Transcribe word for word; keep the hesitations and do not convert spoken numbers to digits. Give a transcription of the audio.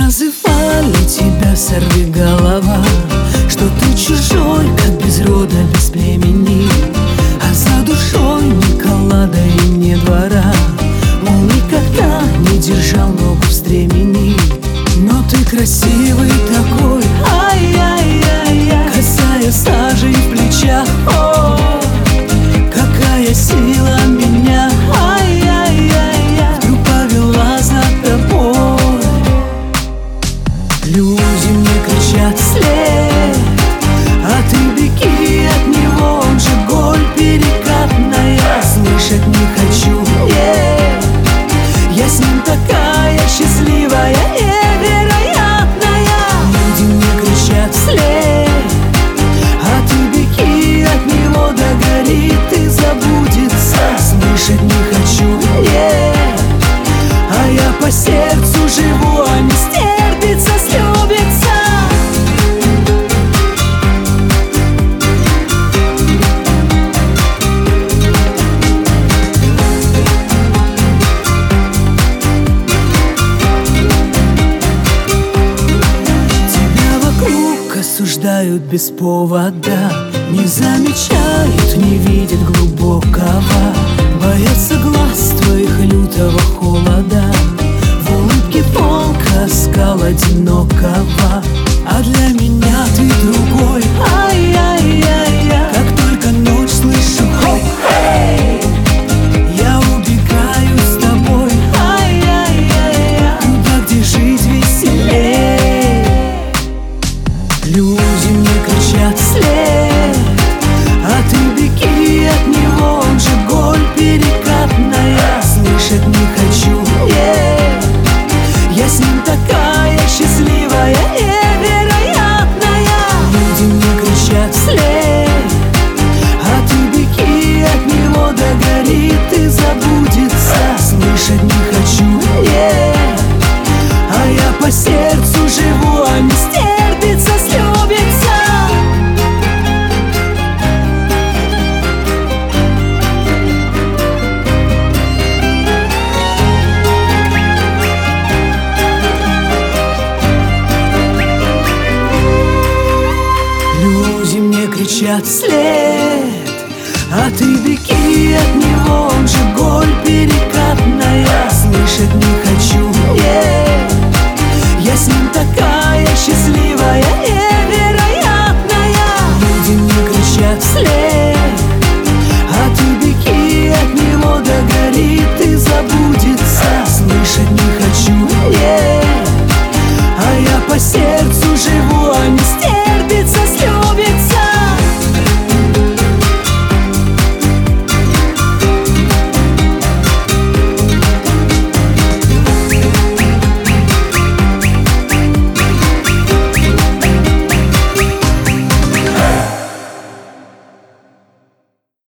называли тебя сорвиголова, что ты чужой, как без рода, без племени, а за душой ни коллада и ни двора. Мол, никогда не держал ногу в стремени. Но ты красивый такой, ай-яй-яй-яй, косая сажи в плечах, о, какая сила меня, ай-яй-яй-яй, вдруг повела за тобой. Люди мне кричат вслед, а ты беги от него, он же голь перекатная. Слышать не хочу, нет, я с ним такая счастливая, невероятная. Люди мне кричат вслед, а ты беги от него, догорит и забудется. Слышать не хочу, нет, а я по сердцу живу, а не стерпится, слюбится. Осуждают без повода, не замечают, не видят глубокого, боятся глаз твоих лютого холода, в улыбке волка скал одинокого. А для меня ты другой, ай-яй-яй-яй, как только ночь слышу, хей, я убегаю с тобой, ай-яй-яй-яй, туда, где жить веселей. Люди мне кричат вслед, а ты беги от него, он же голь перекатная. Слышать не хочу, нет, я с ним такая счастливая, невероятная. Люди мне кричат вслед, а ты беги от него, догорит и забудется. Слышать не хочу, нет, а я по сердцу живу, а не стерпится, слюбится. Люди мне кричат вслед, а ты беги от него, он же голь перекатная. Слышать не хочу, нет, я с ним такая счастливая, невероятная. Люди мне кричат вслед, а ты беги от него, догорит и забудется. Слышать не хочу, нет, а я по сердцу